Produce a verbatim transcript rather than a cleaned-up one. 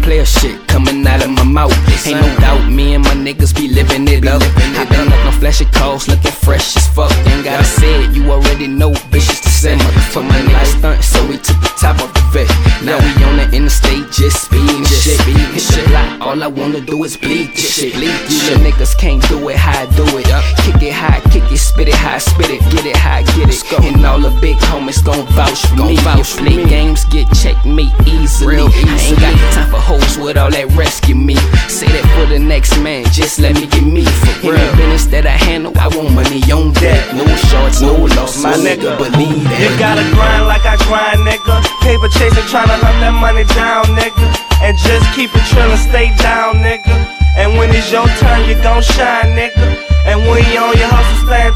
player shit coming out of my mouth. Ain't no doubt, me and my niggas be living it up. I been up on flashy cars, looking fresh as fuck. Ain't gotta say it, you already know, bitches to say. For my nigga stunt, so we took the top of the vet. Now we on the interstate, just speeding shit. Hit the block, all I wanna do is bleed shit. You little niggas can't do it how I do it. Kick it high, kick it, spit it high, spit it, get it high, get it. And all the big homies gon' vouch for me. If play games get checkmate easily. I ain't got time for hoes with all that rescue me. Say that for the next man, just let me get me. For real business that I handle, I want money on deck. No shorts, no loss, my nigga, believe that. You gotta grind like I grind, nigga. Paper chasing, tryna hunt that money down, nigga. And just keep it trillin', stay down, nigga. And when it's your turn, you gon' shine, nigga. And when you on your hustle, stand